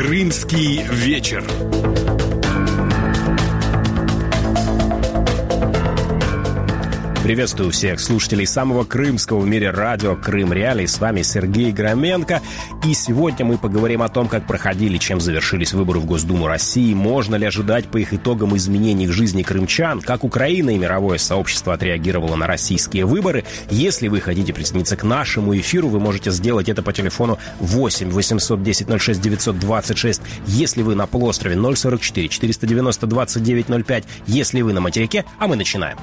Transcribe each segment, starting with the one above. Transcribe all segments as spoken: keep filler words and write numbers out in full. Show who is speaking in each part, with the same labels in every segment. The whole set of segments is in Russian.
Speaker 1: Крымский вечер. Приветствую всех слушателей самого крымского в мире радио «Крым Реалии». С вами Сергей Громенко. И сегодня мы поговорим о том, как проходили, чем завершились выборы в Госдуму России, можно ли ожидать по их итогам изменений в жизни крымчан, как Украина и мировое сообщество отреагировало на российские выборы. Если вы хотите присоединиться к нашему эфиру, вы можете сделать это по телефону восемь восемьсот десять ноль шесть девятьсот двадцать шесть. Если вы на полуострове, ноль сорок четыре четыреста девяносто двадцать девять ноль пять. Если вы на материке, а мы начинаем.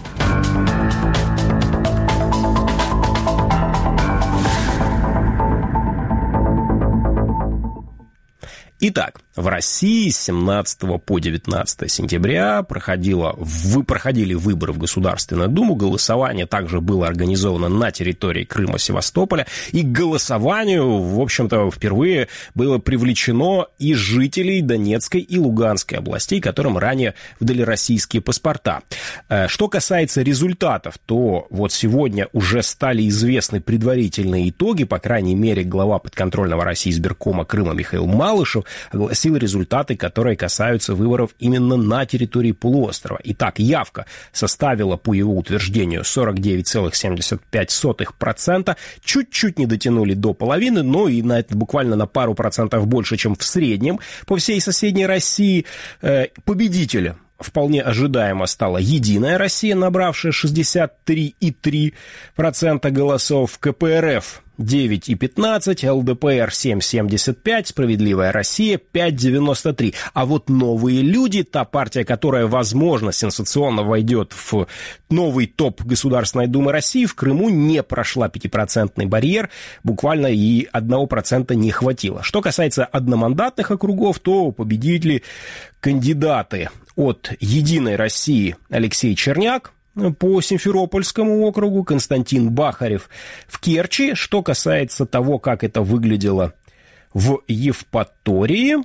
Speaker 1: Итак, в России с семнадцатого по девятнадцатое сентября проходило, вы, проходили выборы в Государственную Думу. Голосование также было организовано на территории Крыма, Севастополя. И к голосованию, в общем-то, впервые было привлечено и жителей Донецкой и Луганской областей, которым ранее выдали российские паспорта. Что касается результатов, то вот сегодня уже стали известны предварительные итоги. По крайней мере, глава подконтрольного России избиркома Крыма Михаил Малышев огласил результаты, которые касаются выборов именно на территории полуострова. Итак, явка составила, по его утверждению, сорок девять целых семьдесят пять сотых процента. Чуть-чуть не дотянули до половины, но и на это буквально на пару процентов больше, чем в среднем по всей соседней России. Победителем вполне ожидаемо стала «Единая Россия», набравшая шестьдесят три целых три десятых процента голосов, ка пэ эр эф девять целых пятнадцать сотых, эл дэ пэ эр семь целых семьдесят пять сотых, «Справедливая Россия» пять целых девяносто три сотых. А вот «Новые люди», та партия, которая, возможно, сенсационно войдет в новый топ Государственной Думы России, в Крыму не прошла пятипроцентный барьер, буквально и одного процента не хватило. Что касается одномандатных округов, то победители кандидаты от «Единой России» Алексей Черняк по Симферопольскому округу, Константин Бахарев в Керчи. Что касается того, как это выглядело в Евпатории,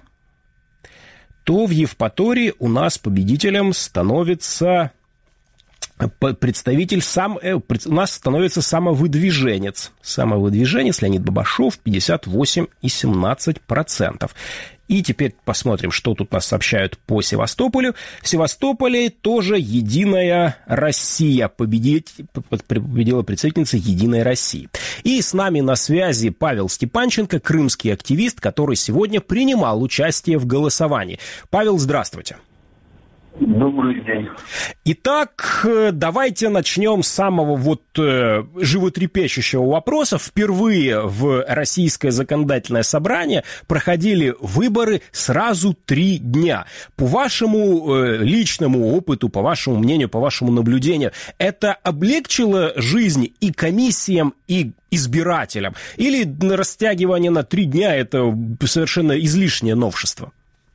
Speaker 1: то в Евпатории у нас победителем становится представитель сам, у нас становится самовыдвиженец. Самовыдвиженец Леонид Бабашов, пятьдесят восемь целых семнадцать сотых процента. И теперь посмотрим, что тут нас сообщают по Севастополю. В Севастополе тоже «Единая Россия» победит, победила представительница «Единой России». И с нами на связи Павел Степанченко, крымский активист, который сегодня принимал участие в голосовании. Павел, здравствуйте.
Speaker 2: Добрый день.
Speaker 1: Итак, давайте начнем с самого вот э, животрепещущего вопроса. Впервые в Российское законодательное собрание проходили выборы сразу три дня. По вашему э, личному опыту, по вашему мнению, по вашему наблюдению, это облегчило жизнь и комиссиям, и избирателям? Или растягивание на три дня – это совершенно излишнее новшество?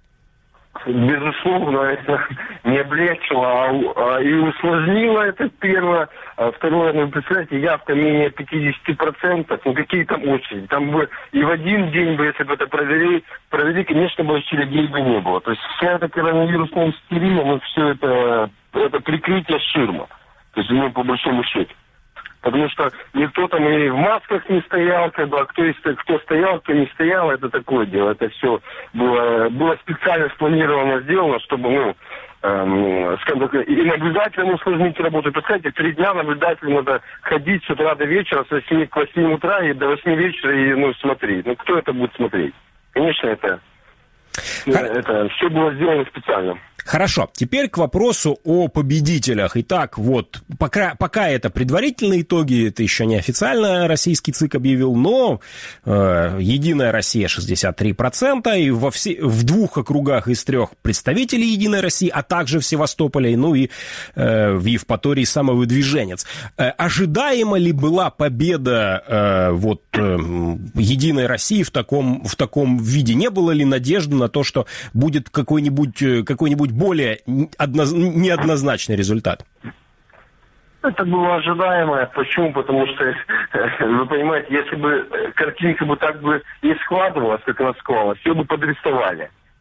Speaker 2: Безусловно, это не облегчило, а, а и усложнило, это первое. А второе, ну, представляете, явка менее пятьдесят процентов, ну какие там очереди. Там бы и в один день бы, если бы это провели, провели, конечно, бы очередей бы не было. То есть вся эта коронавирусная истерия, ну все это, это прикрытие ширма. То есть, ну, по большому счету. Потому что никто там и в масках не стоял, как бы, а кто, кто стоял, кто не стоял, это такое дело. Это все было, было специально спланировано, сделано, чтобы, ну, эм, скажем так, и наблюдателям усложнить работу. Представляете, три дня наблюдателю надо ходить с утра до вечера, с восьми к восьми утра и до восьми вечера и, ну, смотреть. Ну, кто это будет смотреть? Конечно, это, это все было сделано специально.
Speaker 1: Хорошо, теперь к вопросу о победителях. Итак, вот, пока, пока это предварительные итоги, это еще не официально российский ЦИК объявил, но э, «Единая Россия» шестьдесят три процента, и во все, в двух округах из трех представителей «Единой России», а также в Севастополе, ну и э, в Евпатории самовыдвиженец. Э, ожидаема ли была победа э, вот, э, «Единой России» в таком, в таком виде? Не было ли надежды на то, что будет какой-нибудь, какой-нибудь более одноз... неоднозначный результат?
Speaker 2: Это было ожидаемо. Почему? Потому что, вы понимаете, если бы картинка бы так бы не складывалась, как она складывалась, все бы подрисовали.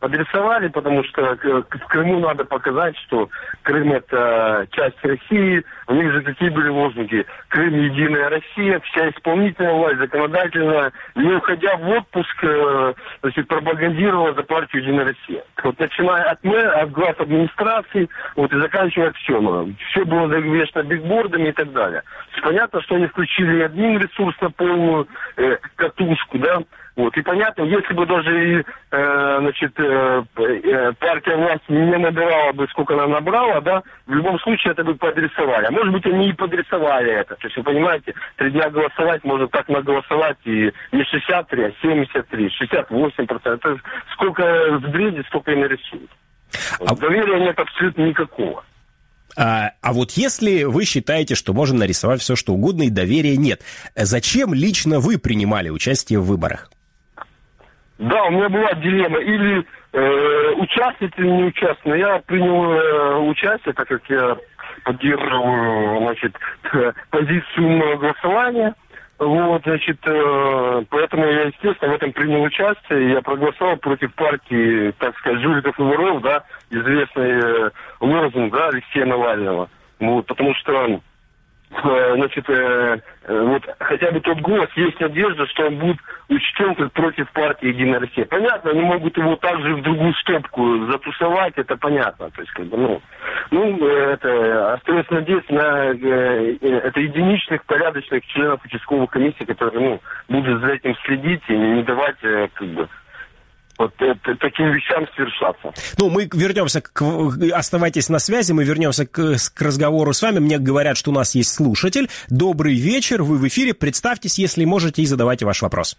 Speaker 2: подрисовали, потому что в Крыму надо показать, что Крым это часть России. У них же какие были лозунги? Крым единая Россия, вся исполнительная власть, законодательная, не уходя в отпуск, значит, пропагандировала за партию Единая Россия. Вот начиная от мэра, от глав администрации, вот и заканчивая все. Все было завешено бигбордами и так далее. Понятно, что они включили админ ресурс на полную э, катушку, да. Вот. И понятно, если бы даже э, значит, э, э, партия власти не набирала бы, сколько она набрала, да, в любом случае это бы подрисовали. А может быть, они и подрисовали это. То есть, вы понимаете, три дня голосовать, можно так наголосовать и не шестьдесят три, а семьдесят три, шестьдесят восемь процентов. Сколько сбредит, столько и нарисуют. А... Доверия нет абсолютно никакого.
Speaker 1: А, а вот если вы считаете, что можно нарисовать все, что угодно, и доверия нет, зачем лично вы принимали участие в выборах?
Speaker 2: Да, у меня была дилемма. Или э, участвовать, или не участвовать. Но я принял э, участие, так как я поддерживаю, значит, позицию голосования. Вот, значит, э, поэтому я, естественно, в этом принял участие. Я проголосовал против партии, так сказать, жуликов и воров, да, известный э, лозунг, да, Алексея Навального. Вот, потому что, э, значит, э, э, вот хотя бы тот голос, есть надежда, что он будет учтен как против партии Единая Россия. Понятно, они могут его также в другую стопку затусовать, это понятно. То есть, как бы, ну, ну, это остается надеяться на э, это единичных, порядочных членов участковой комиссии, которые, ну, будут за этим следить и не давать, э, как бы, вот это, таким вещам свершаться.
Speaker 1: Ну, мы вернемся к... Оставайтесь на связи, мы вернемся к, к разговору с вами. Мне говорят, что у нас есть слушатель. Добрый вечер, вы в эфире. Представьтесь, если можете, и задавайте ваш вопрос.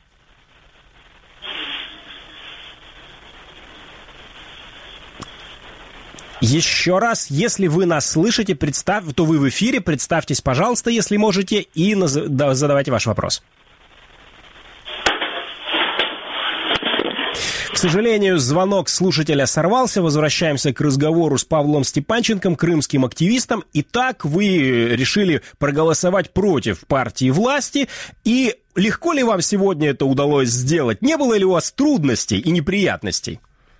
Speaker 1: Еще раз, если вы нас слышите, представь, то вы в эфире. Представьтесь, пожалуйста, если можете, и наз... да, задавайте ваш вопрос. К сожалению, звонок слушателя сорвался. Возвращаемся к разговору с Павлом Степанченком, крымским активистом. Итак, вы решили проголосовать против партии власти. И легко ли вам сегодня это удалось сделать? Не было ли у вас трудностей и неприятностей?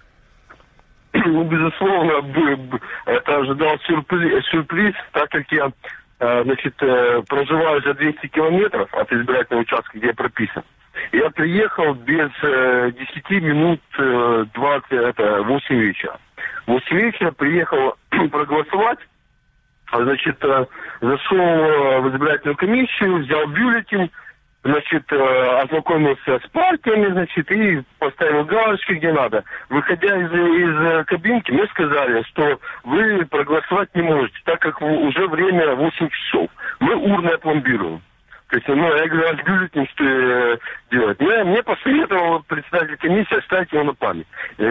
Speaker 2: Ну, безусловно, это ожидал сюрприз, сюрприз, так как я, значит, проживаю за двести километров от избирательного участка, где я прописан. Я приехал без десяти минут двадцать, это восемь вечера. В восемь вечера приехал проголосовать, значит, зашел в избирательную комиссию, взял бюллетень, значит, ознакомился с партиями, значит, и поставил галочки где надо. Выходя из, из кабинки, мне сказали, что вы проголосовать не можете, так как уже время восемь часов. Мы урны опломбируем. То есть, ну, я говорю, а с бюллетнем что делать? Мне, мне посоветовал председатель комиссии оставить его на память.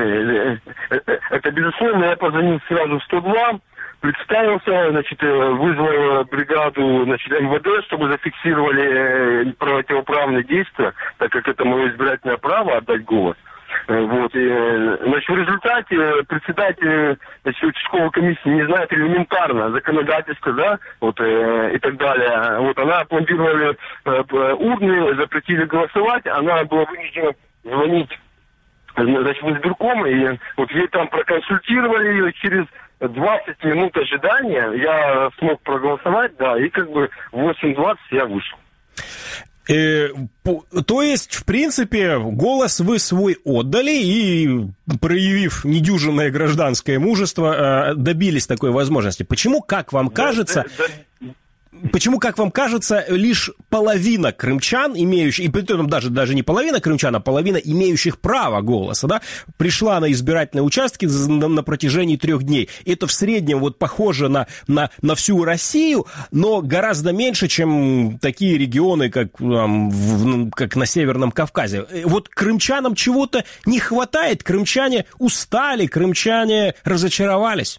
Speaker 2: Это, безусловно, я позвонил сразу в сто два, представился, значит, вызвал бригаду, значит, эм вэ дэ, чтобы зафиксировали противоправные действия, так как это мое избирательное право отдать голос. Вот, и, значит, в результате председатель, значит, участковой комиссии не знает элементарно законодательство, да, вот, э, и так далее. Вот, она опломбировали э, урны, запретили голосовать, она была вынуждена звонить, значит, в избирком, и вот ей там проконсультировали ее через двадцать минут ожидания, я смог проголосовать, да, и как бы в восемь двадцать я вышел.
Speaker 1: Э, по, то есть, в принципе, голос вы свой отдали и, проявив недюжинное гражданское мужество, э, добились такой возможности. Почему, как вам кажется... Да, да, да. Почему, как вам кажется, лишь половина крымчан, имеющих, и при этом даже, даже не половина крымчан, а половина имеющих право голоса, да, пришла на избирательные участки на, на протяжении трех дней? Это в среднем вот похоже на, на, на всю Россию, но гораздо меньше, чем такие регионы, как, там, в, как на Северном Кавказе. Вот крымчанам чего-то не хватает, крымчане устали, крымчане разочаровались.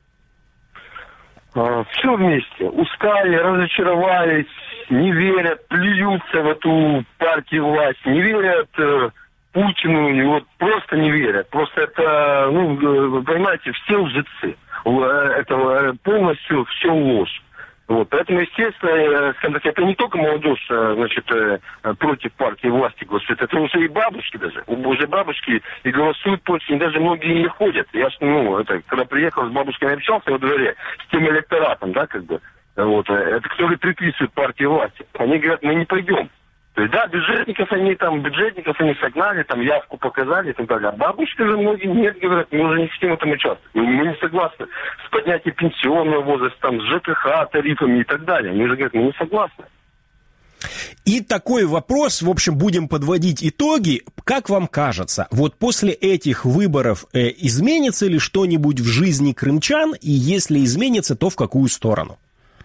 Speaker 2: Все вместе. Устали, разочаровались, не верят, плюются в эту партию власти, не верят э, Путину, и вот просто не верят. Просто это, ну, вы понимаете, все лжецы. Это полностью все ложь. Вот, поэтому, естественно, скажем так, это не только молодежь, значит, против партии власти голосует, это уже и бабушки даже. Уже бабушки и голосуют против, и даже многие не ходят. Я ж, ну, это, когда приехал с бабушками общался во дворе, с тем электоратом, да, как бы, вот, это которые приписывают партии власти. Они говорят, мы не пойдем. То есть, да, бюджетников они там, бюджетников они согнали, там явку показали и так далее. А бабушки же многие нет, говорят, мы уже не хотим в этом участвовать. Мы не согласны с поднятием пенсионного возраста, там, с ЖКХ, тарифами и так далее. Они же говорят, мы не согласны.
Speaker 1: И такой вопрос, в общем, будем подводить итоги. Как вам кажется, вот после этих выборов э, изменится ли что-нибудь в жизни крымчан? И если изменится, то в какую сторону?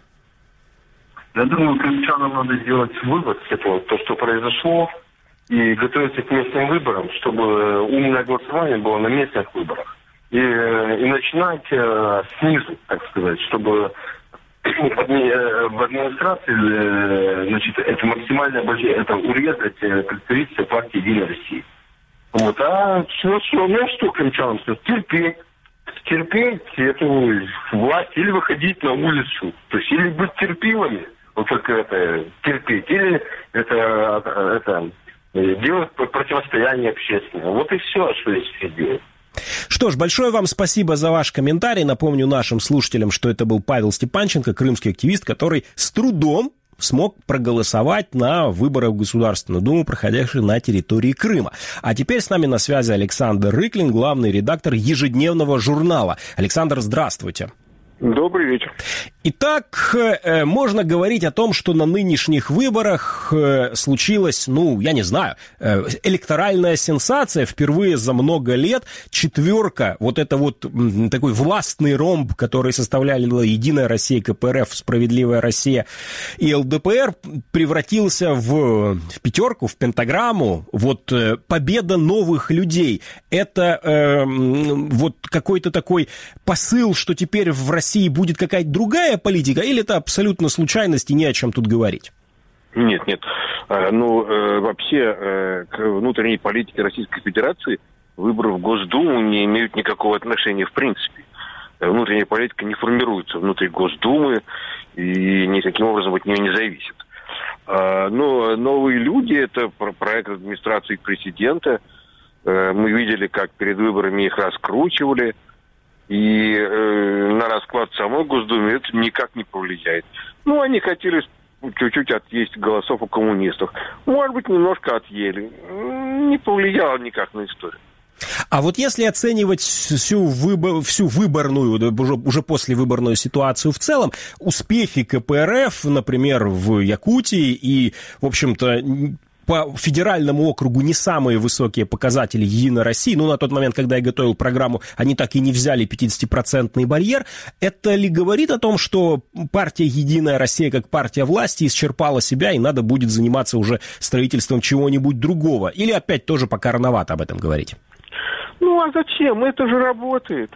Speaker 2: Я думаю, крымчанам надо сделать вывод с этого, то, что произошло, и готовиться к местным выборам, чтобы умное голосование было на местных выборах. И, и начинать э, снизу, так сказать, чтобы в, адми, в администрации э, значит, это максимально это урезать представительство партии «Единая Россия». Вот. А что, что, ну что крымчанам? Терпеть. Терпеть эту власть или выходить на улицу. То есть или быть терпимыми. Вот только это терпеть, или это, это делать противостояние общественное. Вот и все, что здесь делать.
Speaker 1: Что ж, большое вам спасибо за ваш комментарий. Напомню нашим слушателям, что это был Павел Степанченко, крымский активист, который с трудом смог проголосовать на выборах в Государственную Думу, проходивших на территории Крыма. А теперь с нами на связи Александр Рыклин, главный редактор ежедневного журнала. Александр, здравствуйте.
Speaker 3: Добрый вечер.
Speaker 1: Итак, можно говорить о том, что на нынешних выборах случилась, ну, я не знаю, электоральная сенсация впервые за много лет. Четверка, вот это вот такой властный ромб, который составляли Единая Россия, КПРФ, Справедливая Россия и ЛДПР, превратился в, в пятерку, в пентаграмму. Вот победа новых людей. Это э, вот какой-то такой посыл, что теперь в России будет какая-то другая политика, или это абсолютно случайность и не о чем тут говорить?
Speaker 3: Нет, нет. Ну, вообще, к внутренней политике Российской Федерации выборы в Госдуму не имеют никакого отношения в принципе. Внутренняя политика не формируется внутри Госдумы и никаким образом от нее не зависит. Но новые люди, это проект администрации президента. Мы видели, как перед выборами их раскручивали. И э, на расклад самой Госдумы это никак не повлияет. Ну, они хотели чуть-чуть отъесть голосов у коммунистов. Может быть, немножко отъели. Не повлияло никак на историю.
Speaker 1: А вот если оценивать всю, выбор, всю выборную, уже, уже послевыборную ситуацию в целом, успехи КПРФ, например, в Якутии и, в общем-то, по федеральному округу не самые высокие показатели Единой России, ну, на тот момент, когда я готовил программу, они так и не взяли пятидесятипроцентный барьер. Это ли говорит о том, что партия Единая Россия, как партия власти, исчерпала себя, и надо будет заниматься уже строительством чего-нибудь другого? Или опять тоже пока рановато об этом говорить?
Speaker 3: Ну, а зачем? Это же работает.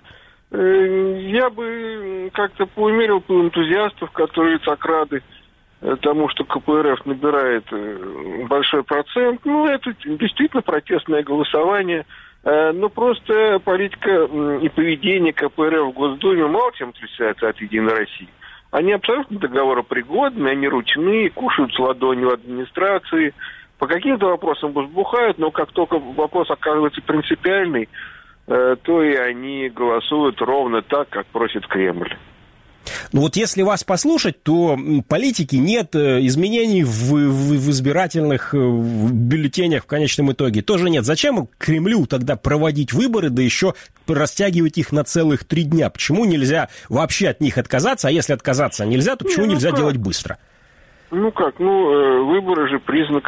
Speaker 3: Я бы как-то поумерил энтузиастов, которые так рады тому, что КПРФ набирает большой процент. Ну, это действительно протестное голосование. Но просто политика и поведение КПРФ в Госдуме мало чем отличается от Единой России. Они абсолютно договоропригодны, они ручные, кушают с ладонью администрации. По каким-то вопросам возбухают, но как только вопрос оказывается принципиальный, то и они голосуют ровно так, как просит Кремль.
Speaker 1: Ну вот если вас послушать, то политики нет, изменений в, в, в избирательных бюллетенях в конечном итоге тоже нет. Зачем Кремлю тогда проводить выборы, да еще растягивать их на целых три дня? Почему нельзя вообще от них отказаться? А если отказаться нельзя, то почему не, ну нельзя как? делать быстро?
Speaker 3: Ну как, ну выборы же признак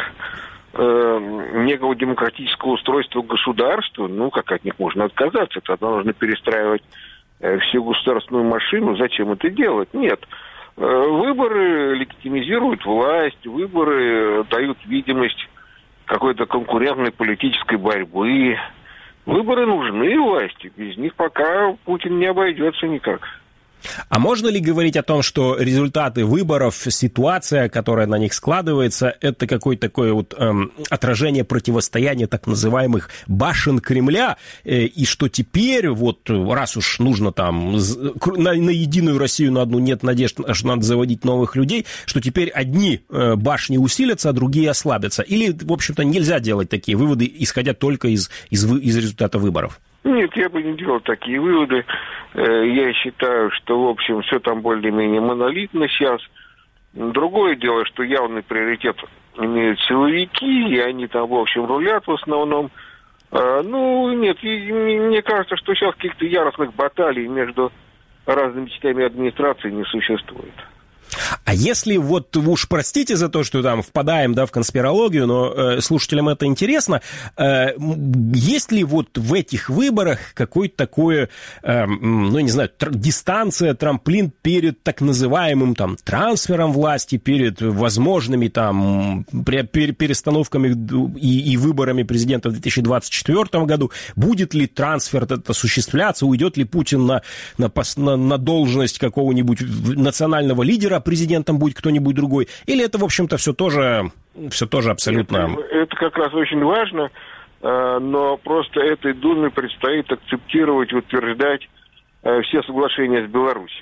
Speaker 3: э, некого демократического устройства государства. Ну как от них можно отказаться? Тогда нужно перестраивать всю государственную машину. Зачем это делать? Нет. Выборы легитимизируют власть, выборы дают видимость какой-то конкурентной политической борьбы. Выборы нужны власти. Без них пока Путин не обойдется никак.
Speaker 1: А можно ли говорить о том, что результаты выборов, ситуация, которая на них складывается, это какое-то такое вот эм, отражение противостояния так называемых башен Кремля, э, и что теперь, вот раз уж нужно там на, на единую Россию, на одну нет надежд, аж надо заводить новых людей, что теперь одни э, башни усилятся, а другие ослабятся? Или, в общем-то, нельзя делать такие выводы, исходя только из, из, из результата выборов?
Speaker 3: Нет, я бы не делал такие выводы. Я считаю, что, в общем, все там более-менее монолитно сейчас. Другое дело, что явный приоритет имеют силовики, и они там, в общем, рулят в основном. Ну, нет, мне кажется, что сейчас каких-то яростных баталий между разными частями администрации не существует.
Speaker 1: А если вот, уж простите за то, что там впадаем, да, в конспирологию, но э, слушателям это интересно, э, есть ли вот в этих выборах какое-то такое, э, ну, не знаю, тр- дистанция, трамплин перед так называемым там трансфером власти, перед возможными там перестановками и, и выборами президента в две тысячи двадцать четвёртом году? Будет ли трансфер этот осуществляться, уйдет ли Путин на, на, на, на должность какого-нибудь национального лидера, президентом будет кто-нибудь другой, или это, в общем-то, все тоже, все тоже абсолютно...
Speaker 3: Это, это как раз очень важно, но просто этой Думе предстоит акцептировать, утверждать все соглашения с Беларусью.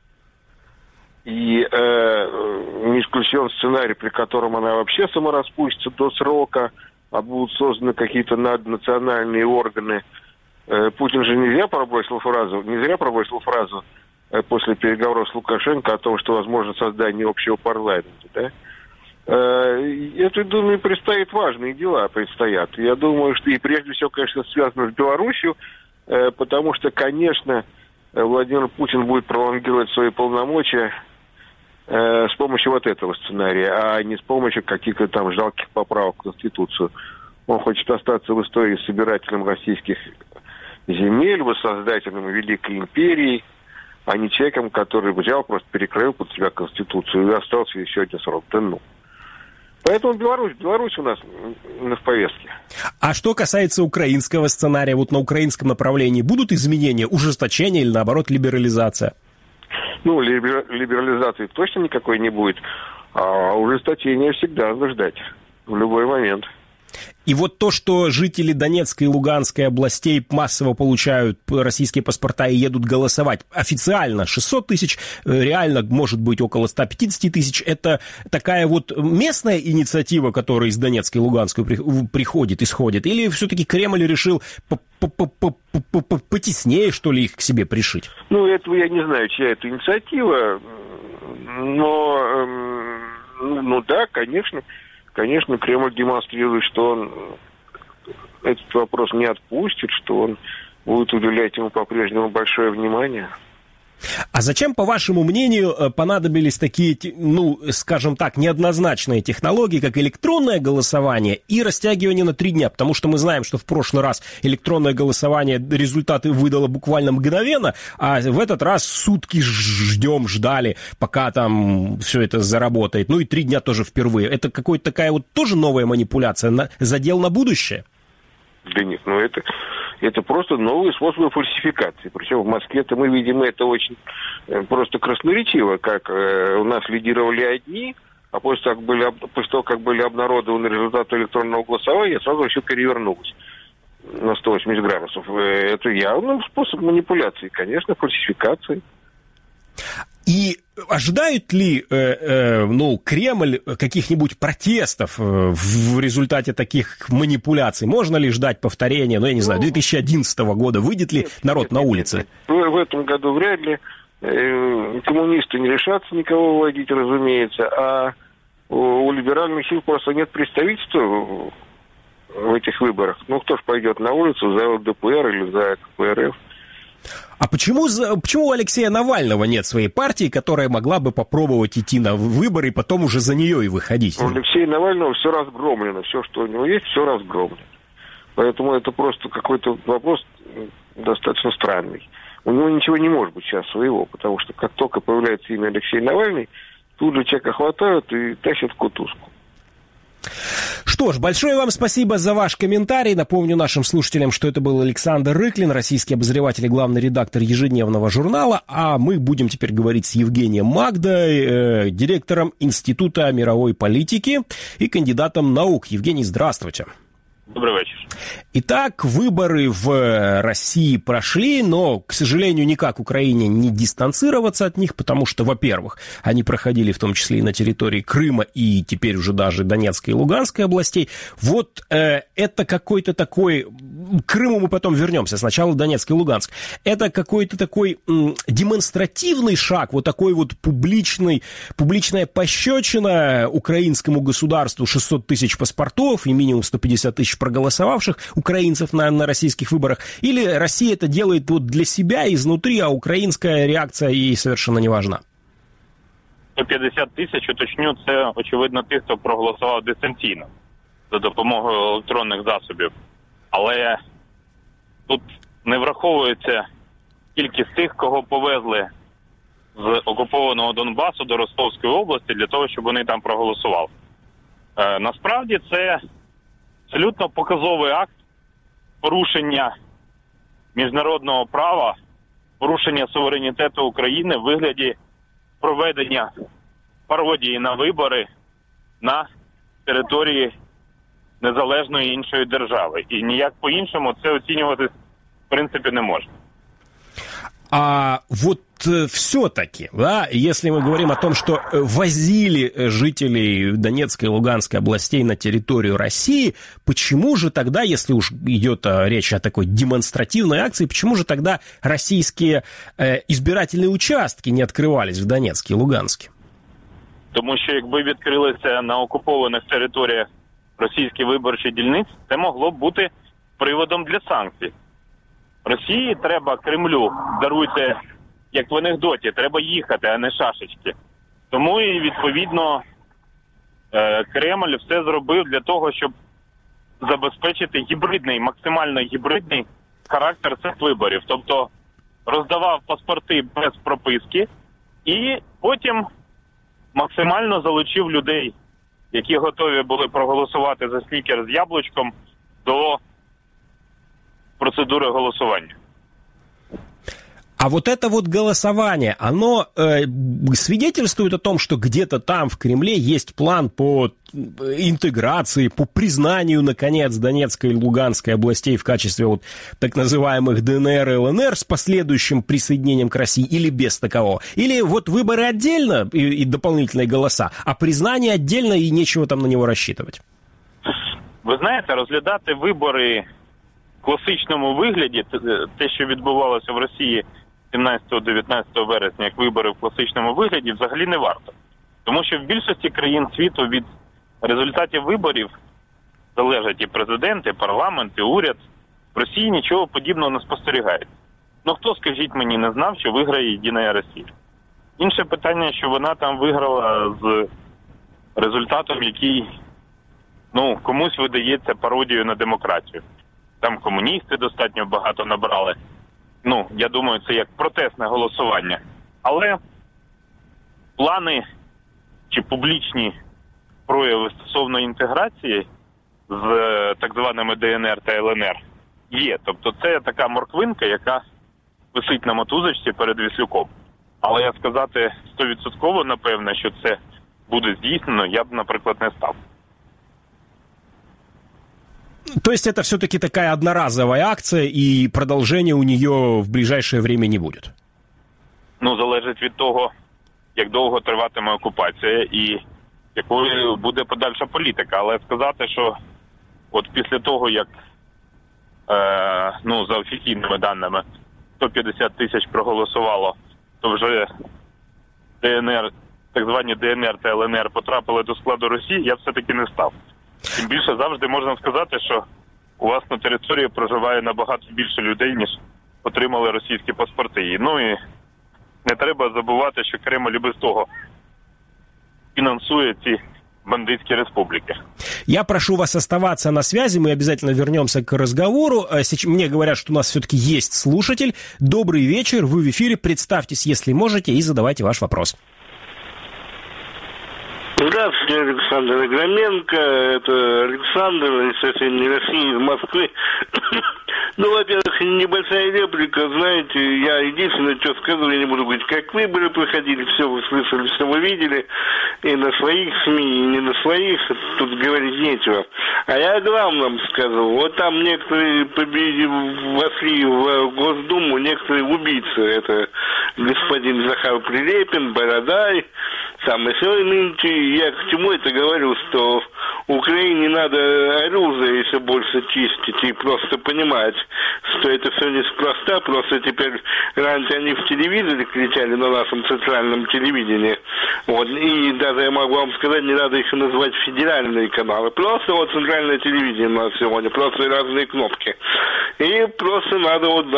Speaker 3: И э, не исключен сценарий, при котором она вообще самораспустится до срока, а будут созданы какие-то наднациональные органы. Э, Путин же не зря пробросил фразу, не зря пробросил фразу после переговоров с Лукашенко о том, что возможно создание общего парламента, да? Этой Думе предстоят важные дела, предстоят. Я думаю, что и прежде всего, конечно, связано с Беларусью, потому что, конечно, Владимир Путин будет пролонгировать свои полномочия с помощью вот этого сценария, а не с помощью каких-то там жалких поправок в Конституцию. Он хочет остаться в истории собирателем российских земель, воссоздателем Великой империи, а не человеком, который взял, просто перекрыл под себя Конституцию и остался еще один срок. Да ну. Поэтому Беларусь, Беларусь у нас в повестке.
Speaker 1: А что касается украинского сценария, вот на украинском направлении будут изменения, ужесточения или, наоборот, либерализация?
Speaker 3: Ну, либерализации точно никакой не будет, а ужесточения всегда надо ждать в любой момент.
Speaker 1: И вот то, что жители Донецкой и Луганской областей массово получают российские паспорта и едут голосовать, официально шестьсот тысяч, реально может быть около сто пятьдесят тысяч, это такая вот местная инициатива, которая из Донецкой и Луганской приходит, исходит, или все-таки Кремль решил потеснее, что ли, их к себе пришить?
Speaker 3: Ну, этого я не знаю, чья это инициатива, но, ну да, конечно... Конечно, Кремль демонстрирует, что он этот вопрос не отпустит, что он будет уделять ему по-прежнему большое внимание.
Speaker 1: А зачем, по вашему мнению, понадобились такие, ну, скажем так, неоднозначные технологии, как электронное голосование и растягивание на три дня? Потому что мы знаем, что в прошлый раз электронное голосование результаты выдало буквально мгновенно, а в этот раз сутки ждем, ждали, пока там все это заработает. Ну и три дня тоже впервые. Это какая-то такая вот тоже новая манипуляция, на, задел на будущее?
Speaker 3: Да нет, ну это... Это просто новые способы фальсификации. Причем в Москве-то мы видим это очень просто красноречиво, как э, у нас лидировали одни, а после того, как были, после того, как были обнародованы результаты электронного голосования, сразу все перевернулось на сто восемьдесят градусов. Это явный способ манипуляции, конечно, фальсификации.
Speaker 1: И ожидают ли э, э, ну, Кремль каких-нибудь протестов э, в результате таких манипуляций? Можно ли ждать повторения, ну, я не знаю, две тысячи одиннадцатого года? Выйдет ли нет, народ нет, на улицы?
Speaker 3: Нет, нет. В этом году вряд ли. Э, коммунисты не решатся никого вводить, разумеется, а у, у либеральных сил просто нет представительства в, в этих выборах. Ну, кто ж пойдет на улицу за ЛДПР или за КПРФ?
Speaker 1: А почему, почему у Алексея Навального нет своей партии, которая могла бы попробовать идти на выборы и потом уже за нее и выходить?
Speaker 3: У Алексея Навального все разгромлено, все, что у него есть, все разгромлено. Поэтому это просто какой-то вопрос достаточно странный. У него ничего не может быть сейчас своего, потому что как только появляется имя Алексей Навальный, тут же человека хватают и тащат в кутузку.
Speaker 1: Что ж, большое вам спасибо за ваш комментарий. Напомню нашим слушателям, что это был Александр Рыклин, российский обозреватель и главный редактор ежедневного журнала. А мы будем теперь говорить с Евгением Магдой, э, директором Института мировой политики и кандидатом наук. Евгений, здравствуйте.
Speaker 4: Добрый вечер.
Speaker 1: Итак, выборы в России прошли, но, к сожалению, никак Украине не дистанцироваться от них, потому что, во-первых, они проходили в том числе и на территории Крыма и теперь уже даже Донецкой и Луганской областей. Вот э, это какой-то такой... К Крыму мы потом вернемся, сначала Донецк и Луганск. Это какой-то такой м, демонстративный шаг, вот такой вот публичный, публичная пощечина украинскому государству, шестьсот тысяч паспортов и минимум сто пятьдесят тысяч проголосовавших украинцев на, на российских выборах, или Россия это делает вот для себя изнутри, а украинская реакция ей совершенно не важна?
Speaker 4: сто п'ятдесят тисяч, уточню, це, очевидно, тих, хто проголосував дистанційно за допомогою електронних засобів. Але тут не враховується кількість тих, кого повезли з окупованого Донбасу до Ростовської області для того, щоб вони там проголосували. Е, насправді це абсолютно показовий акт порушення міжнародного права, порушення суверенітету України в вигляді проведення пародії на вибори на території незалежної іншої держави. І ніяк по-іншому це оцінювати, в принципі, не можна.
Speaker 1: А вот все-таки, да, если мы говорим о том, что возили жителей Донецкой и Луганской областей на территорию России, почему же тогда, если уж идет речь о такой демонстративной акции, почему же тогда российские избирательные участки не открывались в Донецке и Луганске?
Speaker 4: Тому що якби відкрилися на окупованих територіях російські виборчі дільниці, це могло б бути приводом для санкцій. Росії треба, Кремлю, даруйте, як в анекдоті, треба їхати, а не шашечки. Тому і, відповідно, Кремль все зробив для того, щоб забезпечити гібридний, максимально гібридний характер цих виборів. Тобто роздавав паспорти без прописки і потім максимально залучив людей, які готові були проголосувати за стікер з яблучком, до процедуры голосования.
Speaker 1: А вот это вот голосование, оно э, свидетельствует о том, что где-то там в Кремле есть план по интеграции, по признанию, наконец, Донецкой и Луганской областей в качестве вот так называемых ДНР и ЛНР с последующим присоединением к России, или без такового? Или вот выборы отдельно и, и дополнительные голоса, а признание отдельно и нечего там на него рассчитывать?
Speaker 4: Ви знаєте, розглядати вибори в класичному вигляді, те, що відбувалося в Росії сімнадцятого-дев'ятнадцятого вересня, як вибори в класичному вигляді, взагалі не варто. Тому що в більшості країн світу від результатів виборів залежать і президент, і парламент, і уряд. В Росії нічого подібного не спостерігається. Ну хто, скажіть мені, не знав, що виграє Єдина Росія? Інше питання, що вона там виграла з результатом, який, ну, комусь видається пародією на демократію. Там комуністи достатньо багато набрали. Ну, я думаю, це як протестне голосування. Але плани чи публічні прояви стосовно інтеграції з так званими ДНР та ЛНР є. Тобто це така морквинка, яка висить на мотузочці перед Віслюком. Але я сказати стовідсотково, напевне, що це буде здійснено, я б, наприклад, не став.
Speaker 1: То есть это все-таки такая одноразовая акция, и продолжения у нее в ближайшее время не будет?
Speaker 4: Ну, залежить від того, як довго триватиме окупація і якою буде подальша політика. Але сказати, що от після того, як, е, ну, за офіційними даними, сто п'ятдесят тисяч проголосувало, то вже ДНР, так звані ДНР та ЛНР потрапили до складу Росії, я все-таки не став. Тим більше завжди можна сказати, що у вас на території проживає набагато більше людей, ніж отримали російські паспорти. Ну і не треба забувати, що Кремль і без того финансует эти бандитские республики.
Speaker 1: Я прошу вас оставаться на связи, мы обязательно вернемся к разговору. Мне говорят, что у нас все-таки есть слушатель. Добрый вечер, вы в эфире, представьтесь, если можете, и задавайте ваш вопрос.
Speaker 5: Здравствуйте, Александр Игроменко. Это Александр из соседней России, из Москвы. Ну, во-первых, небольшая реплика. Знаете, я единственное, что скажу, я не буду говорить, как выборы проходили, все вы слышали, все вы видели. И на своих СМИ, и не на своих, тут говорить нечего. А я о главном скажу. Вот там некоторые победили, вошли в Госдуму, некоторые убийцы. Это господин Захар Прилепин, Бородай, там еще и нынче. Я к чему это говорю, что Украине надо оружие еще больше чистить и просто понимать, что это все неспроста, просто теперь раньше они в телевизоре кричали на нашем центральном телевидении, вот, и даже я могу вам сказать, не надо их называть федеральные каналы, просто вот центральное телевидение у нас сегодня, просто разные кнопки, и просто надо вот,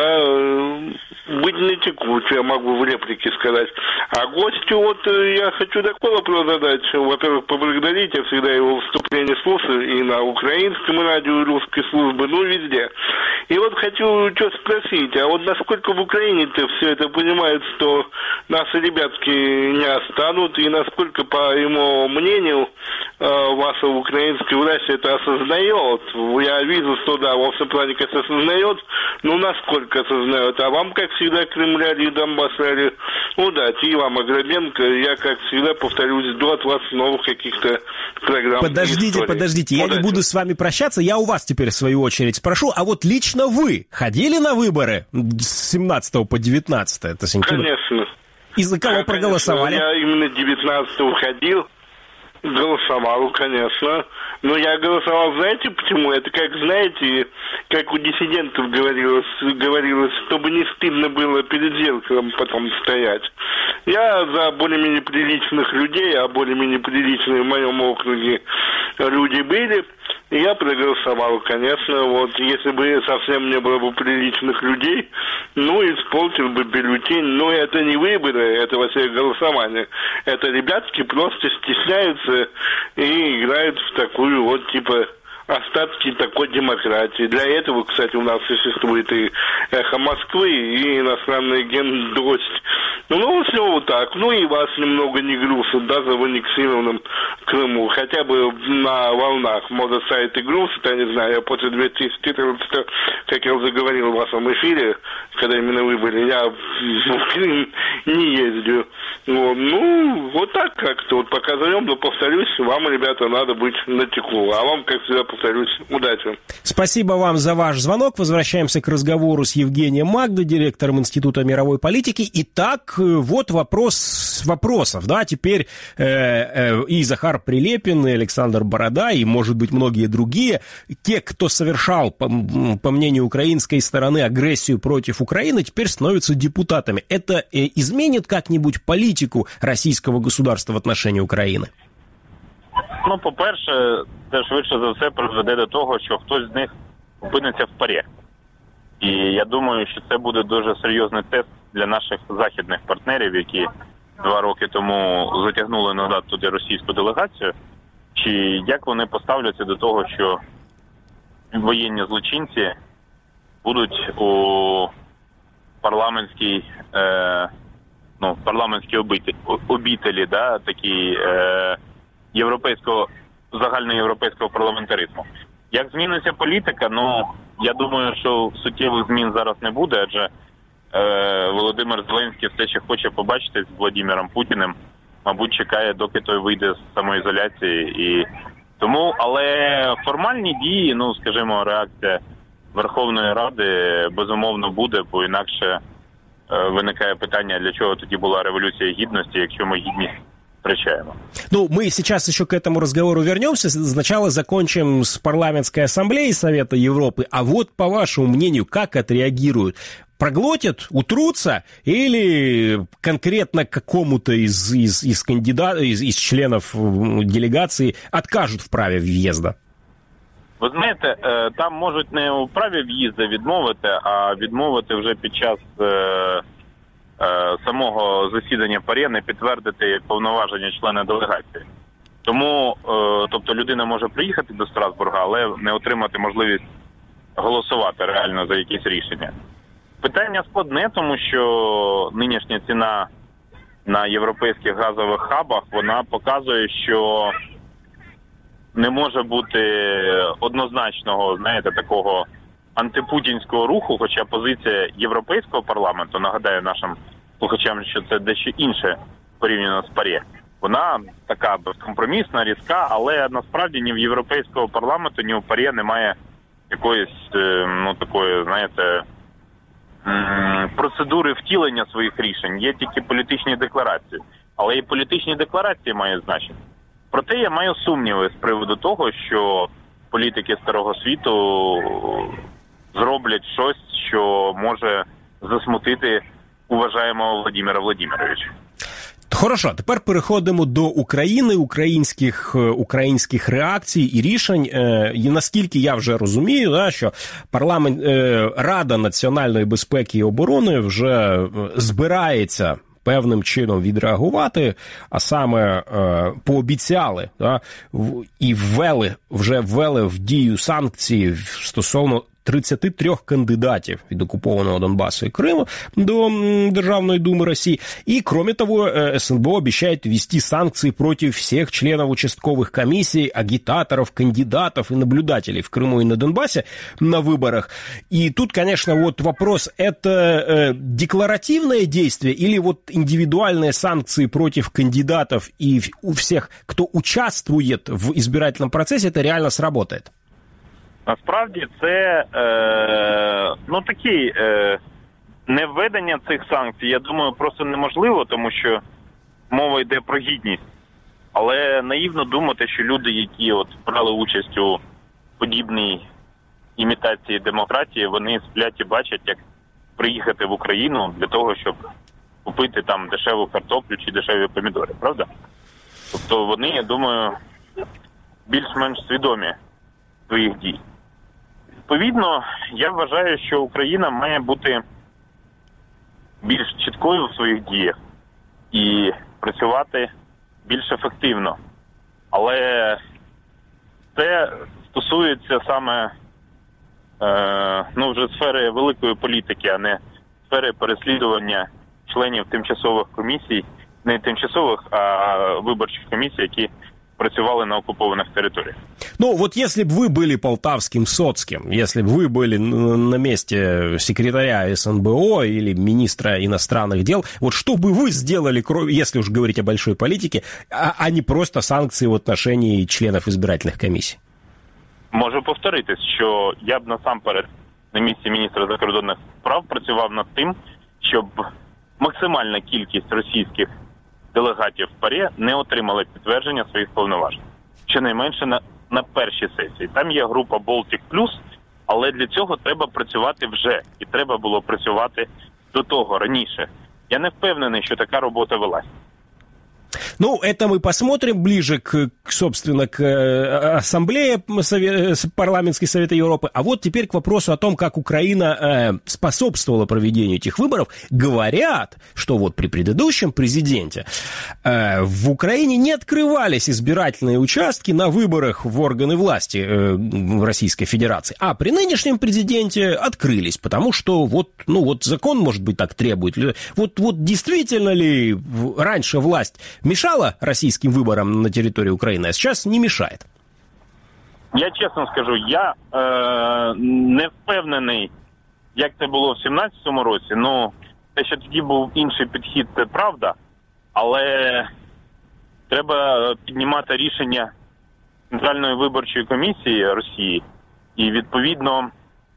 Speaker 5: да, быть начеку, что я могу в реплике сказать. А гостю вот я хочу такой вопрос задать, во-первых, поблагодарить, я всегда его вступление слушаю и на украинском радио, и русской службы, ну, везде. И вот хочу что спросить, а вот насколько в Украине-то все это понимают, что наши ребятки не останут, и насколько, по его мнению, ваша украинская власть это осознает? Я вижу, что да, во всем плане, конечно, осознает, но насколько осознает? А вам, как всегда, кремляри и донбассари, удачи, и вам, Агроменко, я, как всегда, повторюсь, жду от вас новых каких-то программ.
Speaker 1: Подождите, подождите, я не буду с вами прощаться, я у вас теперь в свою очередь спрошу, а вот лично вы ходили на выборы с семнадцатого по девятнадцатое это сентября?
Speaker 5: Конечно.
Speaker 1: И за кого
Speaker 5: Конечно,
Speaker 1: проголосовали?
Speaker 5: Я именно девятнадцатого ходил, голосовал, конечно. Но я голосовал, знаете почему? Это как, знаете, как у диссидентов говорилось, говорилось, чтобы не стыдно было перед зеркалом потом стоять. Я за более-менее приличных людей, а более-менее приличные в моем округе люди были, и я проголосовал, конечно. Вот если бы совсем не было бы приличных людей, ну, исполнил бы бюллетень. Но это не выборы, это вообще голосование. Это ребятки просто стесняются и играют в такую вот, типа, остатки такой демократии. Для этого, кстати, у нас существует и «Эхо Москвы», и иностранный агент «Дождь». Ну, все вот так. Ну, и вас немного не грустно, даже в аннексированном Крыму. Хотя бы на волнах. Может, сайт и грустно, я не знаю. Я после две тысячи четырнадцатого, как я уже говорил в вашем эфире, когда именно вы были, я в Крым не ездил. Вот. Ну, вот так как-то. Вот пока зовем, но повторюсь, вам, ребята, надо быть начеку. А вам, как всегда, повторюсь, удачи.
Speaker 1: Спасибо вам за ваш звонок. Возвращаемся к разговору с Евгением Магдо, директором Института мировой политики. Итак, вот вопрос вопросов. Да, теперь э, э, и Захар Прилепин, и Александр Бородай, и, может быть, многие другие, те, кто совершал, по, по мнению украинской стороны, агрессию против Украины, теперь становятся депутатами. Это э, изменит как-нибудь политику российского государства в отношении України?
Speaker 4: Ну, по-перше, це швидше за все призведе до того, що хтось з них опиниться в ПАРЄ. І я думаю, що це буде дуже серйозний тест для наших західних партнерів, які два роки тому затягнули назад туди російську делегацію, чи як вони поставляться до того, що воєнні злочинці будуть у парламентській, е, ну, парламентській обителі, обітелі, да, такій е, європейського, загальноєвропейського парламентаризму. Як зміниться політика, ну, я думаю, що суттєвих змін зараз не буде, адже е, Володимир Зеленський все ще хоче побачитись з Владимиром Путіним, мабуть, чекає, доки той вийде з самоізоляції. І тому, але формальні дії, ну, скажімо, реакція Верховної Ради, безумовно, буде, бо інакше е, виникає питання, для чого тоді була Революція Гідності, якщо ми гідність встречаем.
Speaker 1: Ну, мы сейчас еще к этому разговору вернемся. Сначала закончим с парламентской ассамблеей Совета Европы. А вот, по вашему мнению, как отреагируют? Проглотят, утрутся или конкретно какому-то из, из, из кандидатов, из, из членов делегации откажут в праве въезда?
Speaker 4: Ви знаєте, там можуть не у праві в'їзду відмовити, а відмовити вже під час самого засідання ПАРЄ, не підтвердити повноваження члена делегації. Тому, тобто, людина може приїхати до Страсбурга, але не отримати можливість голосувати реально за якісь рішення. Питання складне, тому що нинішня ціна на європейських газових хабах, вона показує, що не може бути однозначного, знаєте, такого антипутінського руху, хоча позиція Європейського парламенту, нагадаю нашим слухачам, що це дещо інше порівняно з ПАРЄ, вона така безкомпромісна, різка, але насправді ні в Європейського парламенту, ні в ПАРЄ немає якоїсь, ну, такої, знаєте, процедури втілення своїх рішень. Є тільки політичні декларації. Але і політичні декларації мають значення. Проте я маю сумніви з приводу того, що політики Старого Світу зроблять щось, що може засмутити уважаємого Володимира Володимировича.
Speaker 1: Хорошо, тепер переходимо до України, українських, українських реакцій і рішень. І наскільки я вже розумію, да, що парламент, Рада національної безпеки і оборони вже збирається певним чином відреагувати, а саме е, пообіцяли, да, в, і ввели, вже ввели в дію санкції стосовно тридцять три кандидатів від окупованного Донбассу и Крыма до Державной Думы России. И, кроме того, СНБО обещает ввести санкции против всех членов участковых комиссий, агитаторов, кандидатов и наблюдателей в Крыму и на Донбассе на выборах. И тут, конечно, вот вопрос, это э, декларативное действие или вот индивидуальные санкции против кандидатов и у всех, кто участвует в избирательном процессе, это реально сработает?
Speaker 4: Насправді це е, ну такі е, невведення цих санкцій, я думаю, просто неможливо, тому що мова йде про гідність. Але наївно думати, що люди, які от брали участь у подібній імітації демократії, вони сплять і бачать, як приїхати в Україну для того, щоб купити там дешеву картоплю чи дешеві помідори, правда? Тобто вони, я думаю, більш-менш свідомі своїх дій. Відповідно, я вважаю, що Україна має бути більш чіткою в своїх діях і працювати більш ефективно. Але це стосується саме е, ну, вже сфери великої політики, а не сфери переслідування членів тимчасових комісій, не тимчасових, а виборчих комісій, які працювали на оккупованных территориях.
Speaker 1: Ну, вот если бы вы были полтавским Соцким, если бы вы были на месте секретаря СНБО или министра иностранных дел, вот что бы вы сделали, если уж говорить о большой политике, а, а не просто санкции в отношении членов избирательных комиссий?
Speaker 4: Можу повторитись, що я б насамперед на місці міністра закордонних справ працював над тим, щоб максимальна кількість російських делегатів в ПАРЄ не отримали підтвердження своїх повноважень. Щонайменше на, на першій сесії. Там є група Baltic Plus, але для цього треба працювати вже. І треба було працювати до того, раніше. Я не впевнений, що така робота велась.
Speaker 1: Ну, это мы посмотрим ближе, к, к собственно, к Ассамблее Парламентской Совета Европы. А вот теперь к вопросу о том, как Украина э, способствовала проведению этих выборов. Говорят, что вот при предыдущем президенте э, в Украине не открывались избирательные участки на выборах в органы власти э, Российской Федерации. А при нынешнем президенте открылись, потому что вот, ну, вот закон, может быть, так требует. Вот, вот действительно ли раньше власть мешала российским выборам на территории Украины, а сейчас не мешает?
Speaker 4: Я чесно скажу, я е, не впевнений, як це було в сімнадцятому році. Ну, те, що тоді був інший підхід, це правда. Але треба піднімати рішення Центральної виборчої комісії Росії і, відповідно,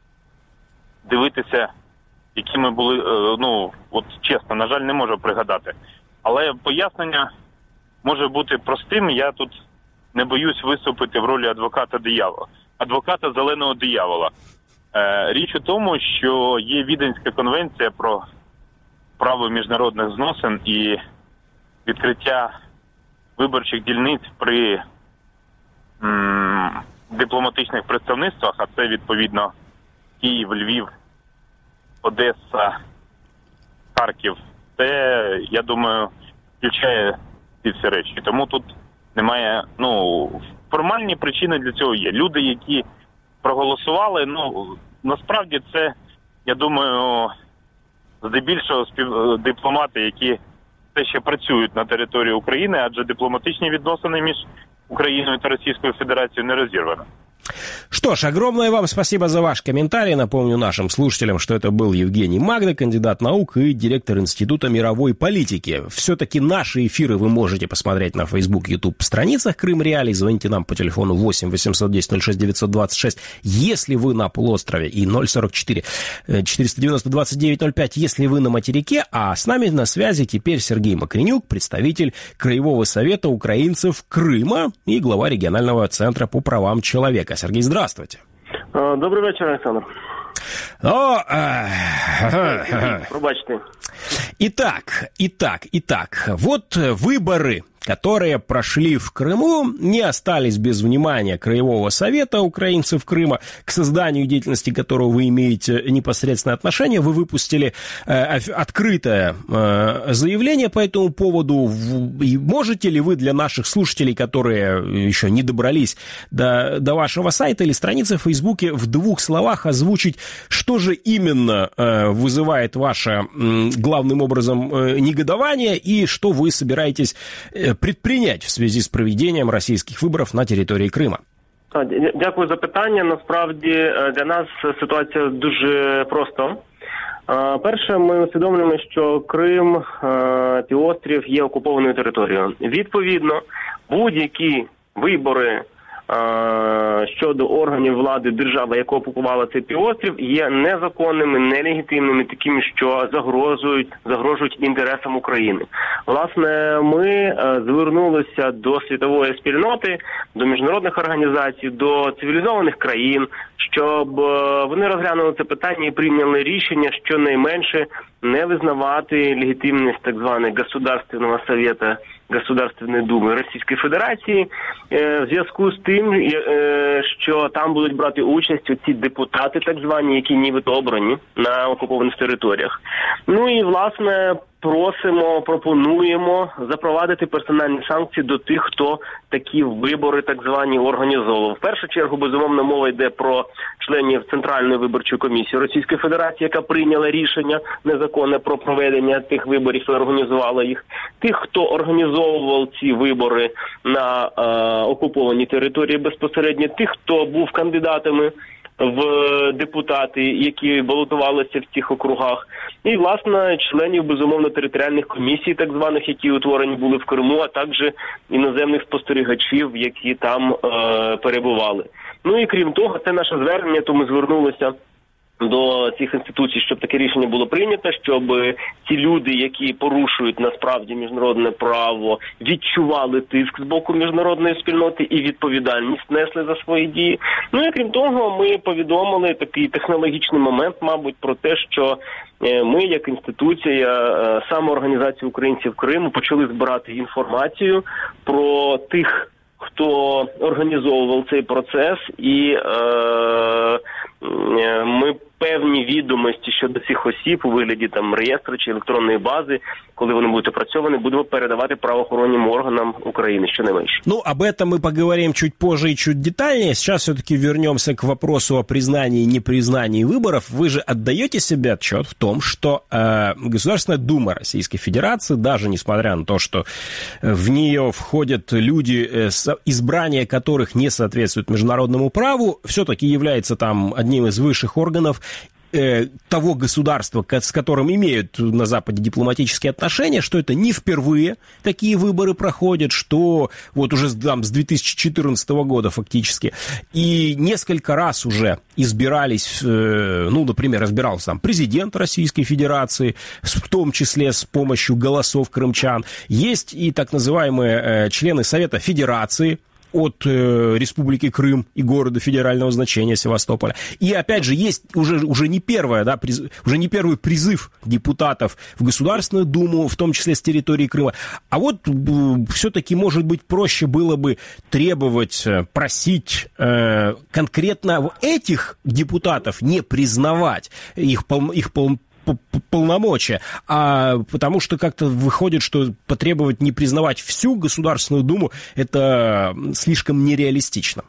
Speaker 4: дивитися, якими були, е, ну, от чесно, на жаль, не можу пригадати. Але пояснення може бути простим. Я тут не боюсь виступити в ролі адвоката диявола. Адвоката зеленого диявола. Е, річ у тому, що є Віденська конвенція про право міжнародних зносин і відкриття виборчих дільниць при м, дипломатичних представництвах, а це, відповідно, Київ, Львів, Одеса, Харків. Це, я думаю, включає ці всі речі. Тому тут немає, ну, формальні причини для цього є. Люди, які проголосували, ну, насправді це, я думаю, здебільшого спів... дипломати, які все ще працюють на території України, адже дипломатичні відносини між Україною та Російською Федерацією не розірвані.
Speaker 1: Что ж, огромное вам спасибо за ваш комментарий. Напомню нашим слушателям, что это был Евгений Магда, кандидат наук и директор Института мировой политики. Все-таки наши эфиры вы можете посмотреть на Facebook, YouTube страницах Крым Реалий. Звоните нам по телефону восемь восемьсот десять ноль шесть девятьсот двадцать шесть, если вы на полуострове, и ноль сорок четыре четыреста девяносто двадцать девять ноль пять, если вы на материке. А с нами на связи теперь Сергей Макренюк, представитель Краевого совета украинцев Крыма и глава регионального центра по правам человека. Сергей, здравствуйте.
Speaker 6: Добрый вечер, Александр.
Speaker 1: О, а,
Speaker 6: Пробачьте.
Speaker 1: Итак, итак, итак, вот выборы, которые прошли в Крыму, не остались без внимания Краевого совета украинцев Крыма, к созданию деятельности которого вы имеете непосредственное отношение. Вы выпустили э, открытое э, заявление по этому поводу. И можете ли вы для наших слушателей, которые еще не добрались до, до вашего сайта или страницы в Фейсбуке, в двух словах озвучить, что же именно э, вызывает ваше э, главным образом э, негодование и что вы собираетесь э, предпринять в связи з проведенням російських виборів на території Криму?
Speaker 6: Дякую за питання. Насправді для нас ситуація дуже проста. Перше, ми усвідомлюємо, що Крим, півострів, є окупованою територією. Відповідно, будь-які вибори щодо органів влади держави, яка окупувала цей півострів, є незаконними, нелегітимними, такими, що загрожують, загрожують інтересам України. Власне, ми звернулися до світової спільноти, до міжнародних організацій, до цивілізованих країн, щоб вони розглянули це питання і прийняли рішення, щонайменше не визнавати легітимність так званого Государственного совета, Государственної думи Російської Федерації в зв'язку з тим, що там будуть брати участь ці депутати так звані, які нібито обрані на окупованих територіях. Ну і, власне, просимо, пропонуємо запровадити персональні санкції до тих, хто такі вибори так звані організовував. В першу чергу, безумовно, мова йде про членів Центральної виборчої комісії Російської Федерації, яка прийняла рішення незаконне про проведення тих виборів і організувала їх. Тих, хто організовував ці вибори на е, окупованій території безпосередньо, тих, хто був кандидатами в депутати, які балотувалися в цих округах, і, власне, членів, безумовно, територіальних комісій, так званих, які утворені були в Криму, а також іноземних спостерігачів, які там е, перебували. Ну і крім того, це наше звернення, то ми звернулися до цих інституцій, щоб таке рішення було прийнято, щоб ці люди, які порушують насправді міжнародне право, відчували тиск з боку міжнародної спільноти і відповідальність несли за свої дії. Ну і крім того, ми повідомили такий технологічний момент, мабуть, про те, що ми, як інституція, самоорганізація українців Криму, почали збирати інформацію про тих, хто організовував цей процес, і е, ми певні відомості щодо цих осіб у вигляді там реєстру чи електронної бази, коли вони будуть опрацьовані, будемо передавати правоохоронним органам України, щонайменше.
Speaker 1: Ну, об этом мы поговорим чуть позже и чуть детальнее. Сейчас все-таки вернемся к вопросу о признании и непризнании выборов. Вы же отдаете себе отчет в том, что э, Государственная Дума Российской Федерации, даже несмотря на то, что в нее входят люди, э, избрание которых не соответствует международному праву, все-таки является там одним из высших органов того государства, с которым имеют на Западе дипломатические отношения, что это не впервые такие выборы проходят, что вот уже там с две тысячи четырнадцатого года фактически, и несколько раз уже избирались, ну, например, избирался там президент Российской Федерации, в том числе с помощью голосов крымчан. Есть и так называемые члены Совета Федерации от э, Республики Крым и города федерального значения Севастополя. И опять же есть уже, уже не первое, да, приз, уже не первый призыв депутатов в Государственную Думу, в том числе с территории Крыма. А вот э, все-таки, может быть, проще было бы требовать, просить э, конкретно этих депутатов не признавать их, их пол, полномочия, а потому что как-то выходит, что потребовать не признавать всю Государственную Думу, это слишком нереалістично.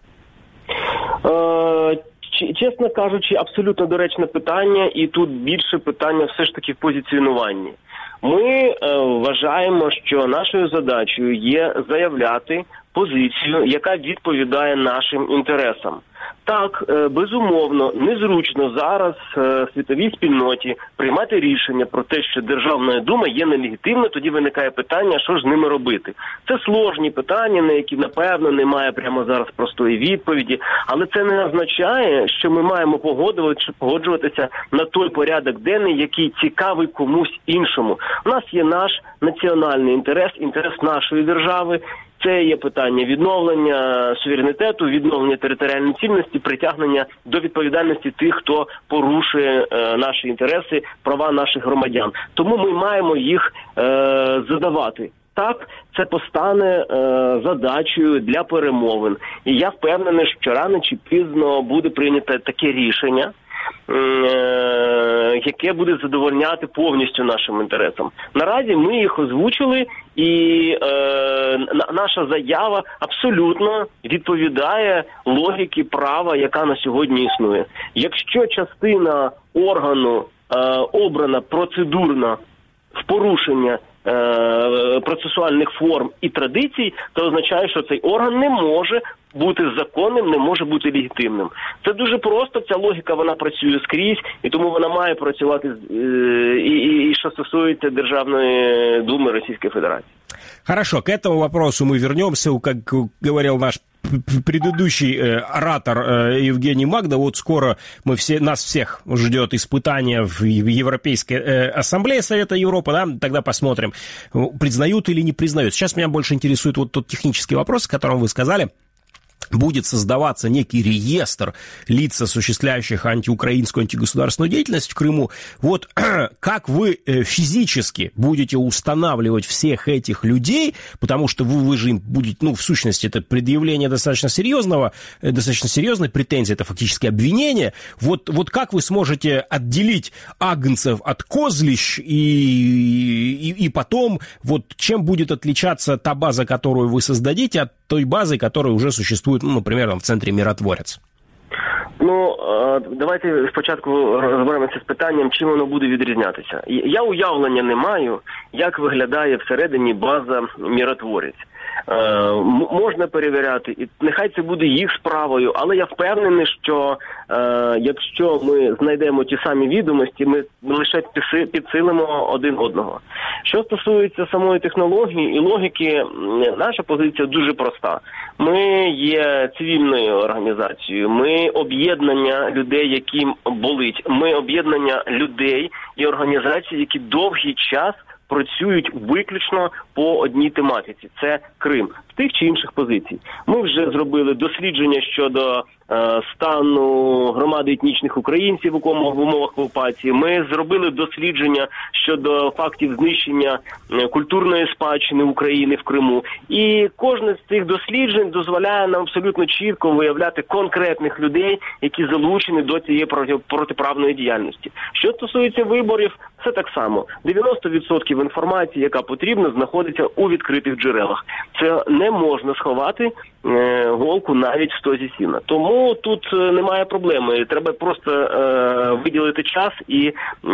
Speaker 6: Чесно кажучи, абсолютно доречне питання, і тут більше питання все ж таки в позиціонуванні. Ми е, вважаємо, що нашою задачею є заявляти позицію, яка відповідає нашим інтересам. Так, безумовно, незручно зараз світовій спільноті приймати рішення про те, що Державна дума є нелегітимна, тоді виникає питання, що ж з ними робити. Це сложні питання, на які, напевно, немає прямо зараз простої відповіді, але це не означає, що ми маємо погоджуватися на той порядок денний, який цікавий комусь іншому. У нас є наш національний інтерес, інтерес нашої держави. Це є питання відновлення суверенітету, відновлення територіальної цілісності, притягнення до відповідальності тих, хто порушує е, наші інтереси, права наших громадян. Тому ми маємо їх е, задавати. Так, це постане е, задачею для перемовин. І я впевнений, що рано чи пізно буде прийнято таке рішення, яке буде задовольняти повністю нашим інтересам. Наразі ми їх озвучили, і е, наша заява абсолютно відповідає логіці права, яка на сьогодні існує. Якщо частина органу е, обрана процедурно в порушення е, процесуальних форм і традицій, то означає, що цей орган не може бути законним, не може бути легітимним. Це дуже просто, ця логіка, вона працює скрізь, і тому вона має працювати і, і, і що стосується Державної думи Російської Федерації.
Speaker 1: Хорошо, к этому вопросу мы вернемся, как говорил наш предыдущий э, оратор э, Евгений Магда. Вот скоро мы все, нас всех ждет испытание в Европейской э, ассамблее Совета Европы, да, тогда посмотрим, признают или не признают. Сейчас меня больше интересует вот тот технический вопрос, о котором вы сказали. Будет создаваться некий реестр лиц, осуществляющих антиукраинскую, антигосударственную деятельность в Крыму. Вот как вы физически будете устанавливать всех этих людей, потому что вы, вы же им будете, ну, в сущности, это предъявление достаточно серьезного, достаточно серьезной претензии, это фактически обвинение. Вот, вот как вы сможете отделить агнцев от козлищ и, и, и потом, вот чем будет отличаться та база, которую вы создадите, от той базы, которая уже существует, ну, например, там, в центрі «Миротворець»?
Speaker 6: Ну, давайте спочатку розберемося з питанням, чим воно буде відрізнятися. Я уявлення не маю, як виглядає всередині база «Миротворець». Е, можна перевіряти, і нехай це буде їх справою, але я впевнений, що е, якщо ми знайдемо ті самі відомості, ми лише підсилимо один одного. Що стосується самої технології і логіки, наша позиція дуже проста. Ми є цивільною організацією, ми об'єднання людей, яким болить, ми об'єднання людей і організацій, які довгий час працюють виключно по одній тематиці – це Крим, в тих чи інших позицій. Ми вже зробили дослідження щодо е, стану громади етнічних українців в умовах окупації. Ми зробили дослідження щодо фактів знищення е, культурної спадщини України в Криму. І кожне з цих досліджень дозволяє нам абсолютно чітко виявляти конкретних людей, які залучені до цієї протиправної діяльності. Що стосується виборів, це так само. дев'яносто відсотків інформації, яка потрібна, знаходиться у відкритих джерелах. Це не можна сховати е, голку навіть в стозі сіна. Тому тут немає проблеми. Треба просто е, виділити час і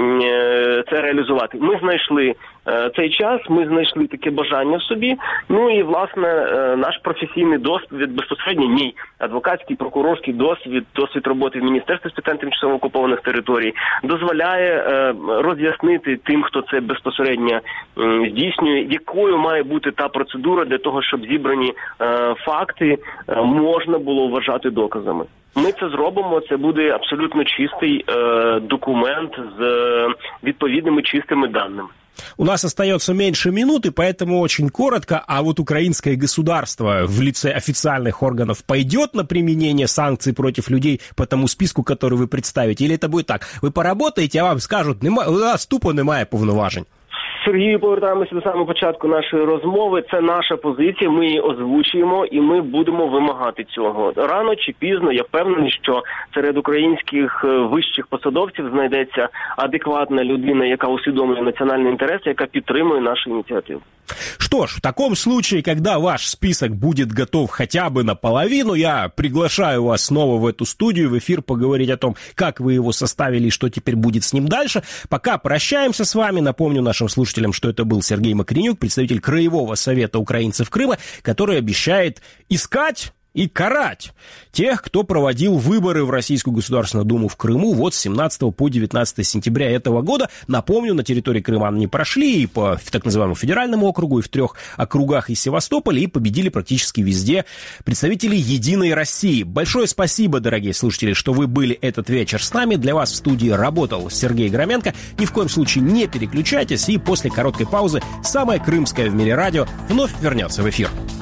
Speaker 6: е, це реалізувати. Ми знайшли е, цей час, ми знайшли таке бажання в собі. Ну і, власне, е, наш професійний досвід, безпосередньо мій адвокатський, прокурорський досвід, досвід роботи в Міністерстві з питань тимчасово окупованих територій дозволяє е, роз'яснити тим, хто це безпосередньо е, здійснює, якою має бути та процедура для того, щоб зібрані е, факти е, можна було вважати доказами. Ми це зробимо, це буде абсолютно чистий э, документ с э, відповідними чистыми данными.
Speaker 1: У нас остается меньше минуты, поэтому очень коротко. А вот украинское государство в лице официальных органов пойдет на применение санкций против людей по тому списку, который вы представите? Или это будет так? Вы поработаете, а вам скажут, у нас тупо немає повноважень.
Speaker 6: Сергію, повертаємося до самого початку нашої розмови. Це наша позиція, ми її озвучуємо і ми будемо вимагати цього. Рано чи пізно, я впевнений, що серед українських вищих посадовців знайдеться адекватна людина, яка усвідомлює національні інтереси, яка підтримує нашу ініціативу.
Speaker 1: Что ж, в таком случае, когда ваш список будет готов хотя бы наполовину, я приглашаю вас снова в эту студию, в эфир, поговорить о том, как вы его составили и что теперь будет с ним дальше. Пока прощаемся с вами. Напомню нашим слушателям, слушателям, что это был Сергей Макренюк, представитель Краевого совета украинцев Крыма, который обещает искать и карать тех, кто проводил выборы в Российскую Государственную Думу в Крыму вот с семнадцатого по девятнадцатое сентября этого года. Напомню, на территории Крыма они прошли и по так называемому федеральному округу, и в трех округах из Севастополя, и победили практически везде представители «Единой России». Большое спасибо, дорогие слушатели, что вы были этот вечер с нами. Для вас в студии работал Сергей Громенко. Ни в коем случае не переключайтесь, и после короткой паузы самое крымское в мире радио вновь вернется в эфир.